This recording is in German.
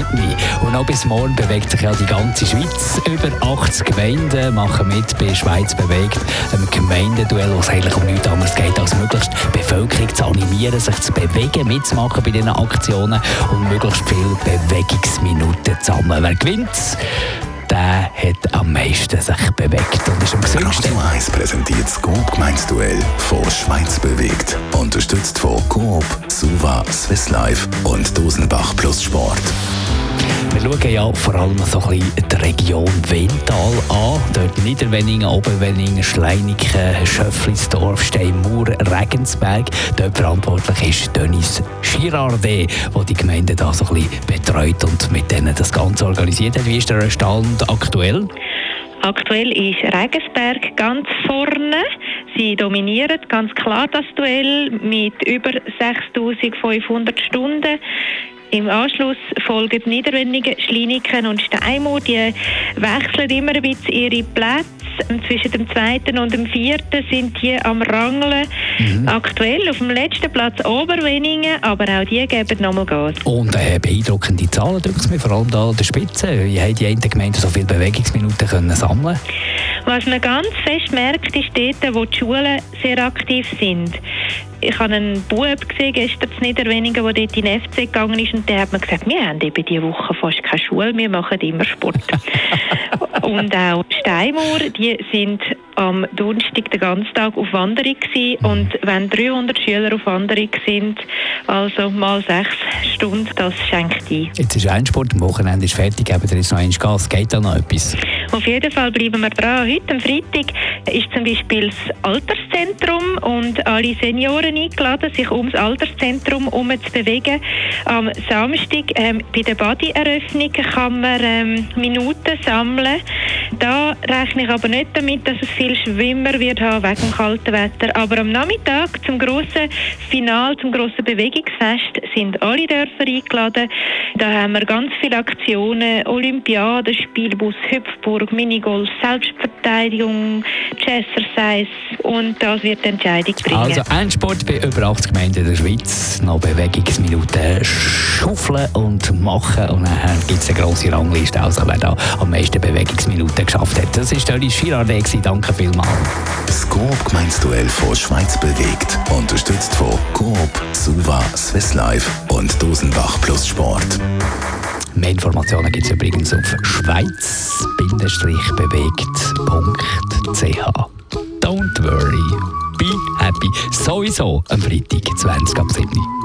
Sydney. Und noch bis morgen bewegt sich ja die ganze Schweiz. Über 80 Gemeinden machen mit bei «Schweiz bewegt», einem Gemeindeduell, wo es eigentlich um nichts anderes geht, als möglichst die Bevölkerung zu animieren, sich zu bewegen, mitzumachen bei diesen Aktionen und möglichst viele Bewegungsminuten zu sammeln. Wer gewinnt, der hat am meisten sich bewegt und ist am gesündesten. Radio 1 präsentiert das Coop-Gemeindeduell von «Schweiz bewegt». Unterstützt von Coop, Suva, Swiss Life und Dosenbach Plus Sport. Wir schauen ja vor allem so ein bisschen die Region Wenntal an. Dort Niederweningen, Oberweningen, Schleiniken, Schöfflisdorf, Steinmauer, Regensberg. Dort verantwortlich ist Dennis Girardet, der die Gemeinde da so ein bisschen betreut und mit denen das Ganze organisiert hat. Wie ist der Stand aktuell? Aktuell ist Regensberg ganz vorne. Sie dominieren ganz klar das Duell mit über 6500 Stunden. Im Anschluss folgen Niederweningen, Schleiniken und Steinmauer. Die wechseln immer ein bisschen ihre Plätze. Zwischen dem 2. und dem 4. sind die am Rangeln. Aktuell auf dem letzten Platz Oberweningen, aber auch die geben nochmal Gas. Und beeindruckende Zahlen drückt es mir vor allem da an der Spitze. Wie haben die einen Gemeinden so viele Bewegungsminuten können sammeln? Was man ganz fest merkt, ist dort, wo die Schulen sehr aktiv sind. Ich habe einen Bub gesehen, gestern in Niederweningen, der dort in den FC gegangen ist, und der hat mir gesagt, wir haben eben diese Woche fast keine Schule, wir machen immer Sport. Und auch Steinmauer, die sind am Donnerstag den ganzen Tag auf Wanderung gewesen. Und wenn 300 Schüler auf Wanderung sind, also mal 6 Stunden, das schenkt ein. Jetzt ist Endsport, am Wochenende ist fertig, aber da ist noch ein Gas. Geht da noch etwas? Auf jeden Fall bleiben wir dran. Heute am Freitag ist zum Beispiel das Alterszentrum und alle Senioren eingeladen, sich ums Alterszentrum herum zu bewegen. Am Samstag bei der Badi-Eröffnung kann man Minuten sammeln. Da rechne ich aber nicht damit, dass es viel Schwimmer wird haben wegen dem kalten Wetter. Aber am Nachmittag zum grossen Finale, zum grossen Bewegungsfest sind alle Dörfer eingeladen. Da haben wir ganz viele Aktionen, Olympiade, Spielbus, Hüpfburg, Minigolf, Selbstverteidigung, Jazzercise, und das wird die Entscheidung bringen. Also Endsport bei über 80 Gemeinden in der Schweiz, noch Bewegungsminuten schaufeln und machen, und dann gibt es eine grosse Rangliste, also wer da am meisten Bewegungsminuten geschafft hat. Das war Dennis Girardet, danke vielmals. Das Coop-Gemeindeduell von «Schweiz bewegt», unterstützt von Coop, Suva, Swiss Life und Dosenbach Plus Sport. Mehr Informationen gibt es übrigens auf schweiz-bewegt.ch. Don't worry, be happy. Sowieso am Freitag, 20 ab 7.